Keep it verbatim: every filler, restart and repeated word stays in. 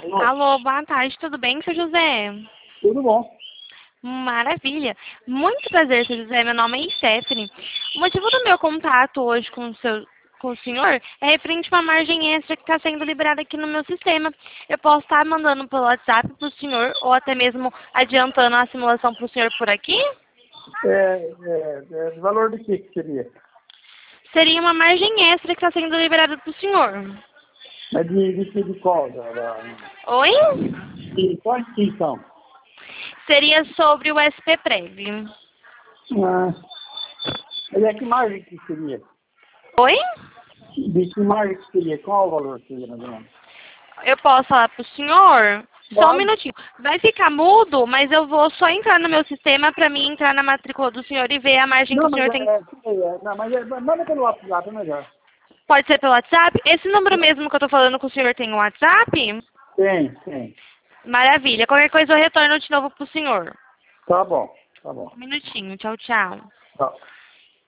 Alô, boa tarde, tudo bem, seu José? Tudo bom. Maravilha. Muito prazer, seu José. Meu nome é Stephanie. O motivo do meu contato hoje com o, seu, com o senhor é referente a uma margem extra que está sendo liberada aqui no meu sistema. Eu posso estar mandando pelo WhatsApp para o senhor ou até mesmo adiantando a simulação para o senhor por aqui? É, é, é, valor de que que seria? Seria uma margem extra que está sendo liberada para o senhor. Mas de, de que de qual? Da, da, Oi? de qual instituição? Seria sobre o S P Prev. Ah, mas é que margem que seria? Oi? De que margem que seria? Qual o valor que seria, mais ou menos? Eu posso falar pro senhor? Só um Pode? minutinho. Vai ficar mudo, mas eu vou só entrar no meu sistema para mim entrar na matrícula do senhor e ver a margem que Não, o mas senhor é, tem. é, é, não, mas é, manda pelo WhatsApp, é melhor. Pode ser pelo WhatsApp? Esse número mesmo que eu tô falando com o senhor tem um WhatsApp? Tem, tem. Maravilha. Qualquer coisa eu retorno de novo pro senhor. Tá bom, tá bom. Um minutinho. Tchau, tchau. Tá.